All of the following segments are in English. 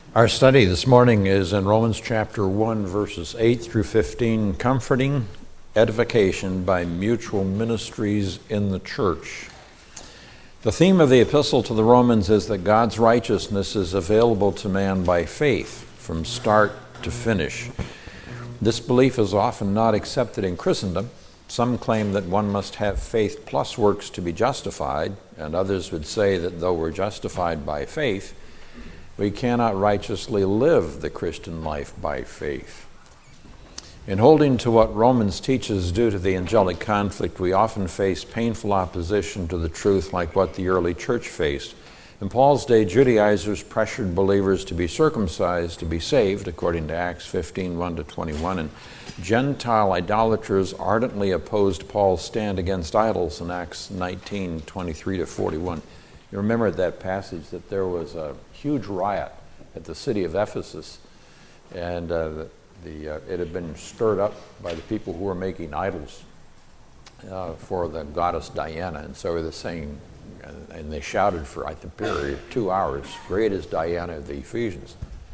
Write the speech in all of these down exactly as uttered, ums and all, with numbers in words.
Our study this morning is in Romans chapter one, verses eight through fifteen, comforting edification by mutual ministries in the church. The theme of the epistle to the Romans is that God's righteousness is available to man by faith from start to finish. This belief is often not accepted in Christendom. Some claim that one must have faith plus works to be justified, and others would say that though we're justified by faith, we cannot righteously live the Christian life by faith. In holding to what Romans teaches due to the angelic conflict, we often face painful opposition to the truth like what the early church faced. In Paul's day, Judaizers pressured believers to be circumcised to be saved, according to Acts fifteen, one to twenty-one, and Gentile idolaters ardently opposed Paul's stand against idols in Acts nineteen, twenty-three to forty-one. You remember that passage that there was a huge riot at the city of Ephesus, and uh, the, the uh, it had been stirred up by the people who were making idols uh, for the goddess Diana, and so they're saying, and, and they shouted for I think period of two hours, "Great is Diana of the Ephesians."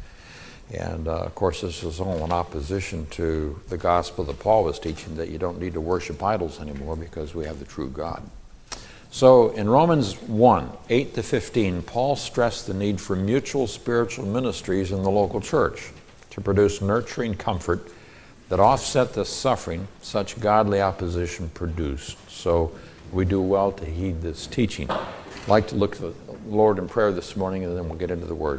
And uh, of course, this is all in opposition to the gospel that Paul was teaching, that you don't need to worship idols anymore because we have the true God. So in Romans one, eight to fifteen, Paul stressed the need for mutual spiritual ministries in the local church to produce nurturing comfort that offset the suffering such godly opposition produced. So we do well to heed this teaching. I'd like to look to the Lord in prayer this morning, and then we'll get into the Word.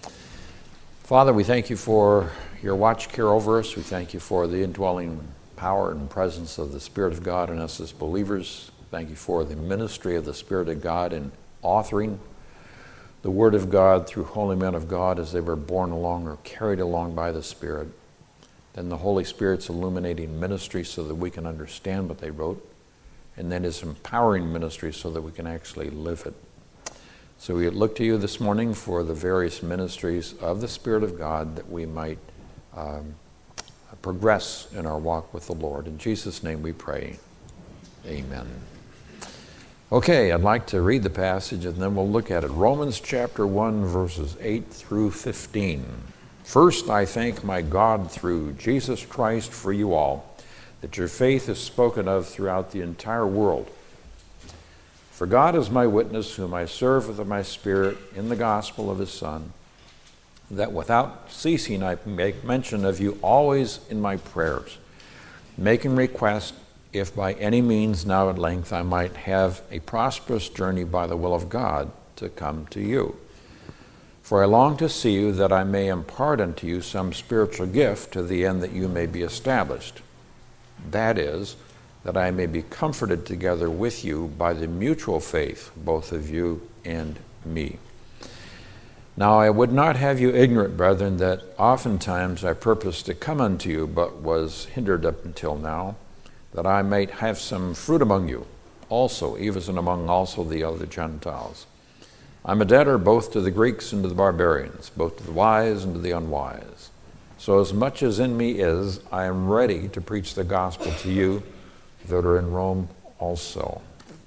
Father, we thank you for your watch care over us. We thank you for the indwelling power and presence of the Spirit of God in us as believers. Thank you for the ministry of the Spirit of God in authoring the Word of God through holy men of God as they were borne along or carried along by the Spirit. Then the Holy Spirit's illuminating ministry so that we can understand what they wrote, and then His empowering ministry so that we can actually live it. So we look to you this morning for the various ministries of the Spirit of God that we might um, progress in our walk with the Lord. In Jesus' name we pray. Amen. Okay, I'd like to read the passage and then we'll look at it. Romans chapter one, verses eight through fifteen. First, I thank my God through Jesus Christ for you all, that your faith is spoken of throughout the entire world. For God is my witness, whom I serve with my spirit in the gospel of his Son, that without ceasing I make mention of you always in my prayers, making request, if by any means now at length I might have a prosperous journey by the will of God to come to you. For I long to see you, that I may impart unto you some spiritual gift to the end that you may be established. That is, that I may be comforted together with you by the mutual faith, both of you and me. Now I would not have you ignorant, brethren, that oftentimes I purposed to come unto you, but was hindered up until now, that I might have some fruit among you also, even among also the other Gentiles. I'm a debtor both to the Greeks and to the barbarians, both to the wise and to the unwise. So as much as in me is, I am ready to preach the gospel to you that are in Rome also.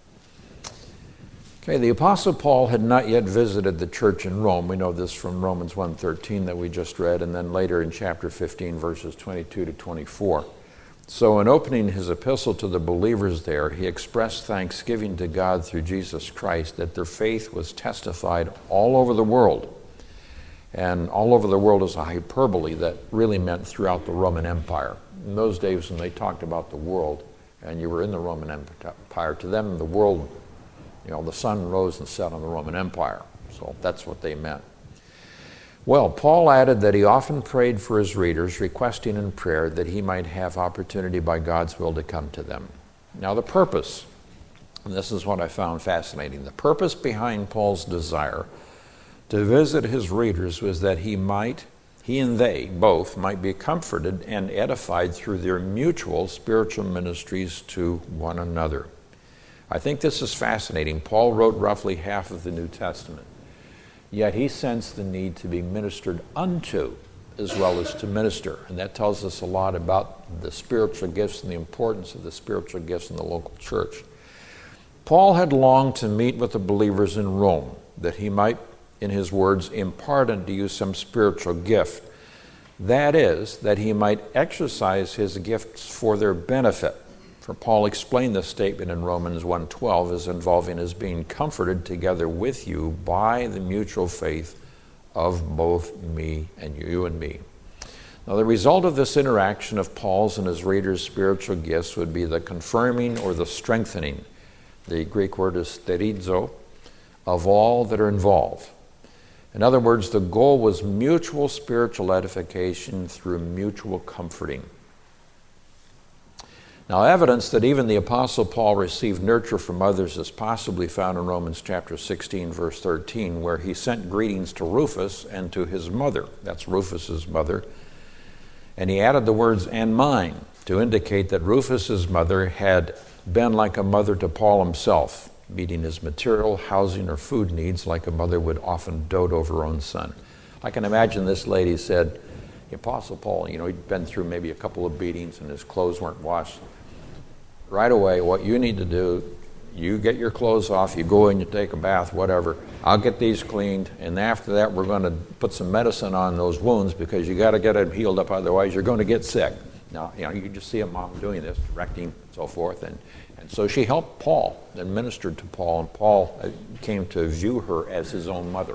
Okay, the Apostle Paul had not yet visited the church in Rome. We know this from Romans one thirteen that we just read, and then later in chapter fifteen, verses twenty-two to twenty-four. So in opening his epistle to the believers there, he expressed thanksgiving to God through Jesus Christ that their faith was testified all over the world. And all over the world is a hyperbole that really meant throughout the Roman Empire. In those days when they talked about the world and you were in the Roman Empire, to them the world, you know, the sun rose and set on the Roman Empire. So that's what they meant. Well, Paul added that he often prayed for his readers, requesting in prayer that he might have opportunity by God's will to come to them. Now the purpose, and this is what I found fascinating, the purpose behind Paul's desire to visit his readers was that he might, he and they both might be comforted and edified through their mutual spiritual ministries to one another. I think this is fascinating. Paul wrote roughly half of the New Testament. Yet he sensed the need to be ministered unto as well as to minister. And that tells us a lot about the spiritual gifts and the importance of the spiritual gifts in the local church. Paul had longed to meet with the believers in Rome, that he might in his words, impart unto you some spiritual gift. That is, that he might exercise his gifts for their benefit. For Paul explained this statement in Romans one twelve as involving his being comforted together with you by the mutual faith of both me and you, you and me. Now, the result of this interaction of Paul's and his readers' spiritual gifts would be the confirming or the strengthening, the Greek word is sterizo, of all that are involved. In other words, the goal was mutual spiritual edification through mutual comforting. Now, evidence that even the Apostle Paul received nurture from others is possibly found in Romans chapter sixteen, verse thirteen, where he sent greetings to Rufus and to his mother. That's Rufus's mother. And he added the words, and mine, to indicate that Rufus's mother had been like a mother to Paul himself, meeting his material, housing, or food needs like a mother would often dote over her own son. I can imagine this lady said, the Apostle Paul, you know, he'd been through maybe a couple of beatings and his clothes weren't washed. Right away, what you need to do, you get your clothes off, you go in, you take a bath, whatever. I'll get these cleaned, and after that, we're going to put some medicine on those wounds because you got to get them healed up, otherwise you're going to get sick. Now, you know, you can just see a mom doing this, directing, and so forth, and, and so she helped Paul and ministered to Paul, and Paul came to view her as his own mother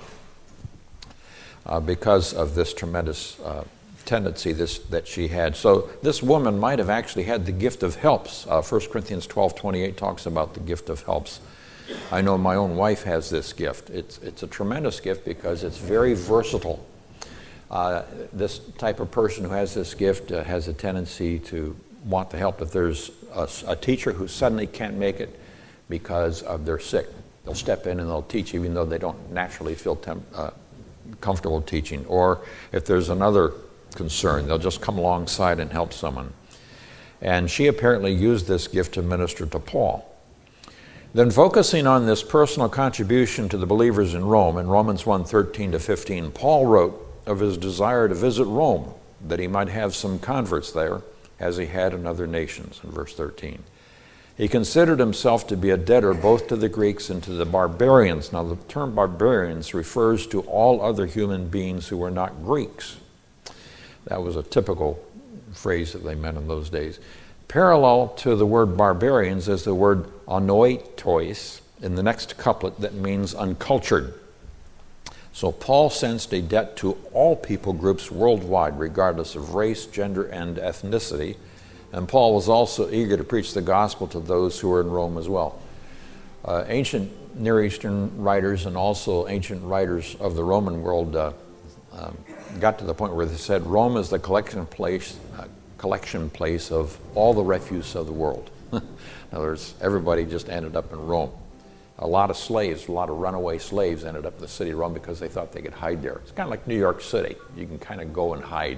uh, because of this tremendous uh, tendency this, that she had. So this woman might have actually had the gift of helps. Uh, First Corinthians twelve twenty-eight talks about the gift of helps. I know my own wife has this gift. It's, it's a tremendous gift because it's very versatile. Uh, this type of person who has this gift uh, has a tendency to want the help. If there's a, a teacher who suddenly can't make it because of they're sick, they'll step in and they'll teach even though they don't naturally feel tem- uh, comfortable teaching. Or if there's another concern, they'll just come alongside and help someone. And she apparently used this gift to minister to Paul. Then focusing on this personal contribution to the believers in Rome, in Romans one thirteen to fifteen, Paul wrote of his desire to visit Rome, that he might have some converts there, as he had in other nations, in verse thirteen. He considered himself to be a debtor both to the Greeks and to the barbarians. Now, the term barbarians refers to all other human beings who were not Greeks. That was a typical phrase that they meant in those days. Parallel to the word barbarians is the word anoitois in the next couplet that means uncultured. So Paul sensed a debt to all people groups worldwide, regardless of race, gender, and ethnicity. And Paul was also eager to preach the gospel to those who were in Rome as well. Uh, ancient Near Eastern writers and also ancient writers of the Roman world uh, um, got to the point where they said Rome is the collection place, uh, collection place of all the refuse of the world. In other words, everybody just ended up in Rome. A lot of slaves, a lot of runaway slaves ended up in the city of Rome because they thought they could hide there. It's kind of like New York City. You can kind of go and hide.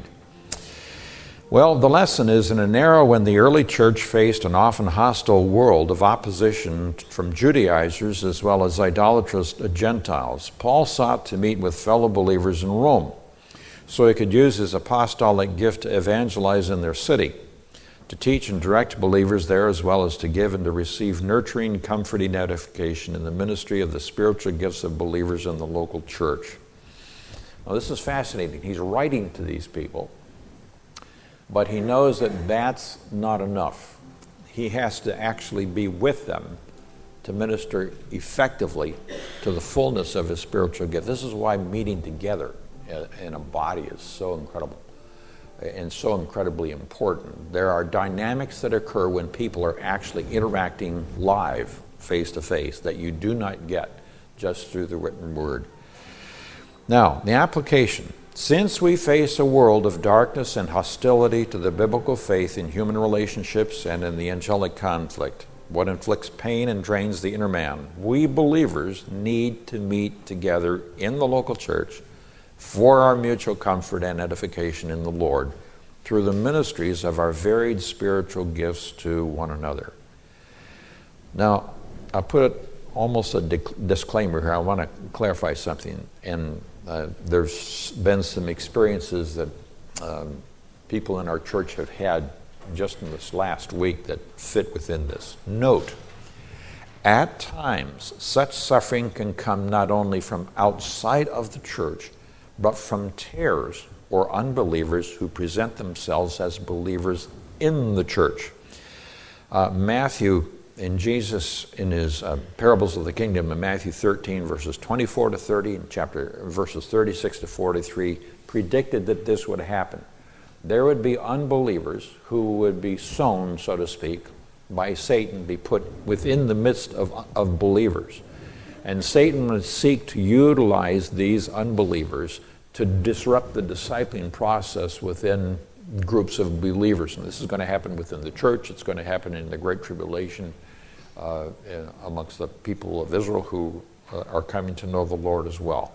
Well, the lesson is, in an era when the early church faced an often hostile world of opposition from Judaizers as well as idolatrous Gentiles, Paul sought to meet with fellow believers in Rome so he could use his apostolic gift to evangelize in their city, to teach and direct believers there, as well as to give and to receive nurturing, comforting edification in the ministry of the spiritual gifts of believers in the local church. Now, this is fascinating. He's writing to these people, but he knows that that's not enough. He has to actually be with them to minister effectively to the fullness of his spiritual gift. This is why meeting together in a body is so incredible and so incredibly important. There are dynamics that occur when people are actually interacting live, face-to-face, that you do not get just through the written word. Now, the application. Since we face a world of darkness and hostility to the biblical faith in human relationships and in the angelic conflict, what inflicts pain and drains the inner man, we believers need to meet together in the local church for our mutual comfort and edification in the Lord through the ministries of our varied spiritual gifts to one another. Now, I put almost a disclaimer here. I want to clarify something. And uh, there's been some experiences that um, people in our church have had just in this last week that fit within this. Note, At times, such suffering can come not only from outside of the church, but from tares or unbelievers who present themselves as believers in the church. Uh, Matthew, in Jesus, in his uh, parables of the kingdom, in Matthew thirteen, verses twenty-four to thirty, and chapter verses thirty-six to forty-three, predicted that this would happen. There would be unbelievers who would be sown, so to speak, by Satan, be put within the midst of, of believers. And Satan would seek to utilize these unbelievers to disrupt the discipling process within groups of believers. And this is going to happen within the church. It's going to happen in the Great Tribulation uh, amongst the people of Israel who uh, are coming to know the Lord as well.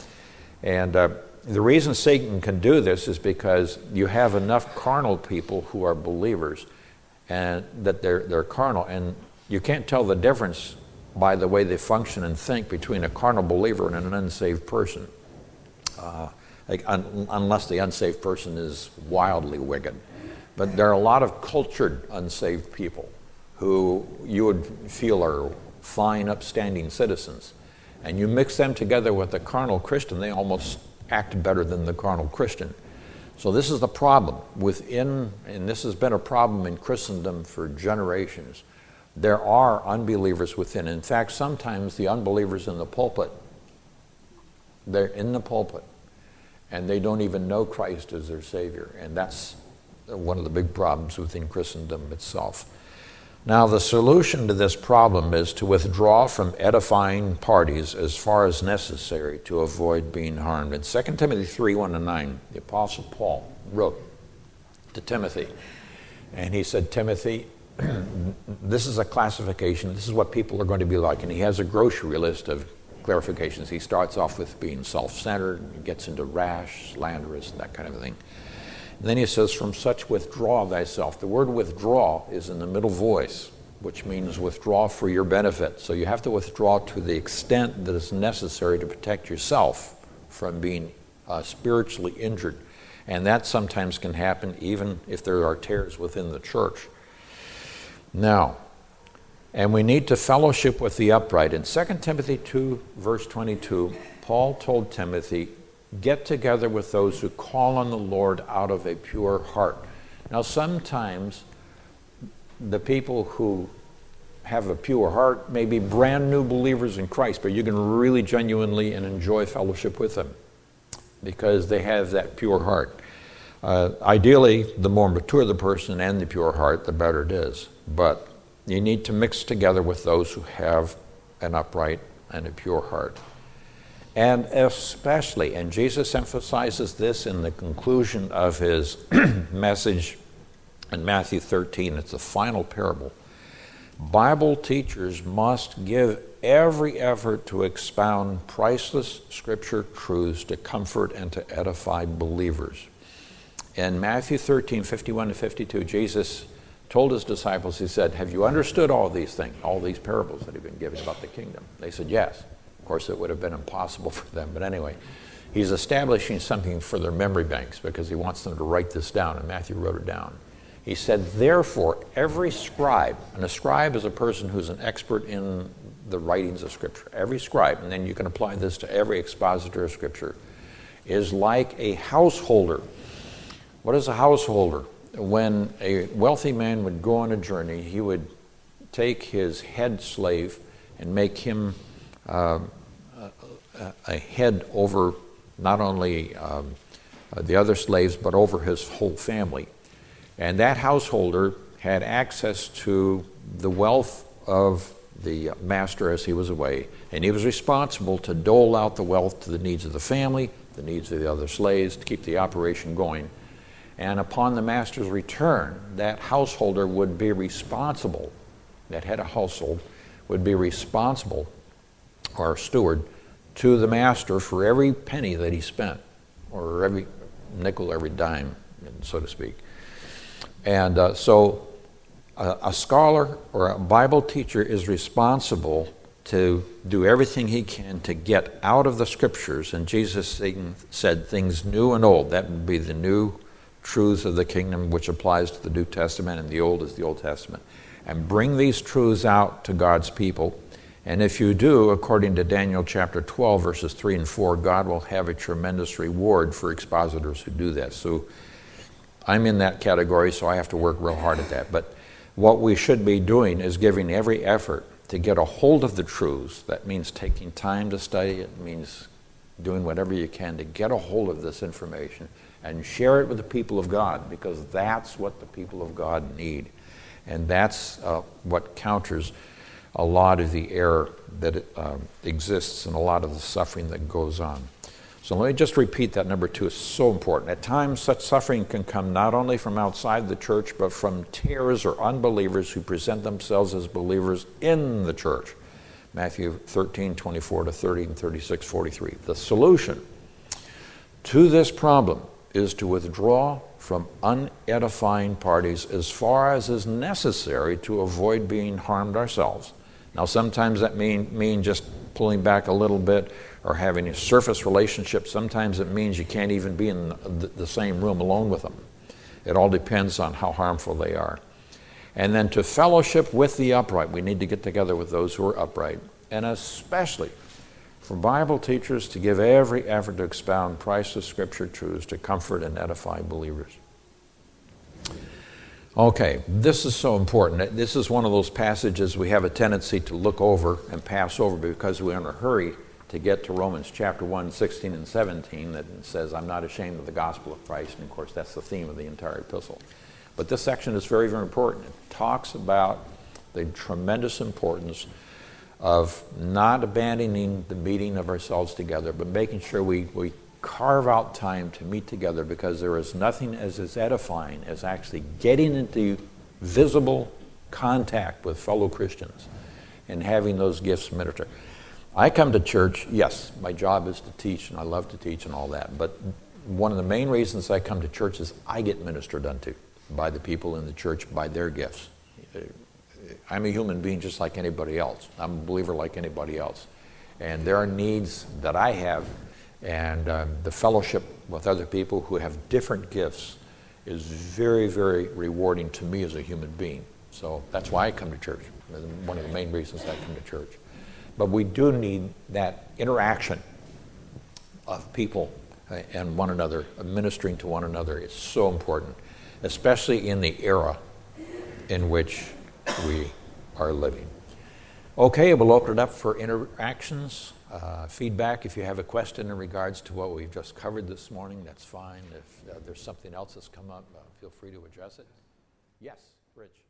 And uh, the reason Satan can do this is because you have enough carnal people who are believers and that they're, they're carnal. And you can't tell the difference by the way they function and think between a carnal believer and an unsaved person. Uh, like, un, unless the unsaved person is wildly wicked. But there are a lot of cultured unsaved people who you would feel are fine, upstanding citizens. And you mix them together with a carnal Christian, they almost act better than the carnal Christian. So this is the problem within, and this has been a problem in Christendom for generations. There are unbelievers within. In fact, sometimes the unbelievers in the pulpit, they're in the pulpit, and they don't even know Christ as their Savior. And that's one of the big problems within Christendom itself. Now, the solution to this problem is to withdraw from edifying parties as far as necessary to avoid being harmed. In Second Timothy three, one to nine, the Apostle Paul wrote to Timothy, and he said, Timothy, this is a classification, this is what people are going to be like. And he has a grocery list of clarifications. He starts off with being self-centered, he gets into rash, slanderous, that kind of thing. And then he says, from such withdraw thyself. The word withdraw is in the middle voice, which means withdraw for your benefit. So you have to withdraw to the extent that is necessary to protect yourself from being uh, spiritually injured. And that sometimes can happen even if there are tares within the church. Now, and we need to fellowship with the upright. In Second Timothy two, verse twenty-two, Paul told Timothy, get together with those who call on the Lord out of a pure heart. Now, sometimes the people who have a pure heart may be brand new believers in Christ, but you can really genuinely and enjoy fellowship with them because they have that pure heart. Uh, ideally, the more mature the person and the pure heart, the better it is. But you need to mix together with those who have an upright and a pure heart. And especially, and Jesus emphasizes this in the conclusion of his message in Matthew thirteen, it's the final parable. Bible teachers must give every effort to expound priceless scripture truths to comfort and to edify believers. In Matthew thirteen, fifty-one to fifty-two, Jesus told his disciples, he said, have you understood all these things, all these parables that have been given about the kingdom? They said, yes. Of course, it would have been impossible for them, but anyway, he's establishing something for their memory banks because he wants them to write this down, and Matthew wrote it down. He said, therefore, every scribe, and a scribe is a person who's an expert in the writings of Scripture, every scribe, and then you can apply this to every expositor of Scripture, is like a householder. What is a householder? When a wealthy man would go on a journey, he would take his head slave and make him Uh, a, a head over not only um, uh, the other slaves, but over his whole family. And that householder had access to the wealth of the master as he was away, and he was responsible to dole out the wealth to the needs of the family, the needs of the other slaves, to keep the operation going. And upon the master's return, that householder would be responsible, that head of household would be responsible, or steward, to the master for every penny that he spent, or every nickel, every dime, so to speak. And uh, so a, a scholar or a Bible teacher is responsible to do everything he can to get out of the Scriptures, and Jesus said things new and old. That would be the new truths of the kingdom, which applies to the New Testament, and the old is the Old Testament. And bring these truths out to God's people. And if you do, according to Daniel chapter twelve, verses three and four, God will have a tremendous reward for expositors who do that. So I'm in that category, so I have to work real hard at that. But what we should be doing is giving every effort to get a hold of the truths. That means taking time to study. It means doing whatever you can to get a hold of this information and share it with the people of God, because that's what the people of God need. And that's uh, what counters a lot of the error that uh, exists and a lot of the suffering that goes on. So let me just repeat that number two. It's so important. At times, such suffering can come not only from outside the church, but from tares or unbelievers who present themselves as believers in the church. Matthew thirteen, twenty-four to thirty and thirty-six, forty-three. The solution to this problem is to withdraw from unedifying parties as far as is necessary to avoid being harmed ourselves. Now, sometimes that mean, mean just pulling back a little bit or having a surface relationship. Sometimes it means you can't even be in the, the same room alone with them. It all depends on how harmful they are. And then to fellowship with the upright. We need to get together with those who are upright. And especially for Bible teachers to give every effort to expound priceless Scripture truths to comfort and edify believers. Okay, this is so important. This is one of those passages we have a tendency to look over and pass over because we're in a hurry to get to Romans chapter one, sixteen and seventeen that says, I'm not ashamed of the gospel of Christ. And of course, that's the theme of the entire epistle. But this section is very, very important. It talks about the tremendous importance of not abandoning the meeting of ourselves together, but making sure we, we carve out time to meet together, because there is nothing as as edifying as actually getting into visible contact with fellow Christians and having those gifts minister. I come to church, yes, my job is to teach, and I love to teach and all that, but one of the main reasons I come to church is I get ministered unto by the people in the church, by their gifts. I'm a human being just like anybody else. I'm a believer like anybody else. And there are needs that I have, and um, the fellowship with other people who have different gifts is very, very rewarding to me as a human being. So that's why I come to church. One of the main reasons I come to church. But we do need that interaction of people and one another, ministering to one another. It's so important, especially in the era in which we are living. Okay, we'll open it up for interactions, uh, feedback. If you have a question in regards to what we've just covered this morning, that's fine. If uh, there's something else that's come up, uh, feel free to address it. Yes, Rich.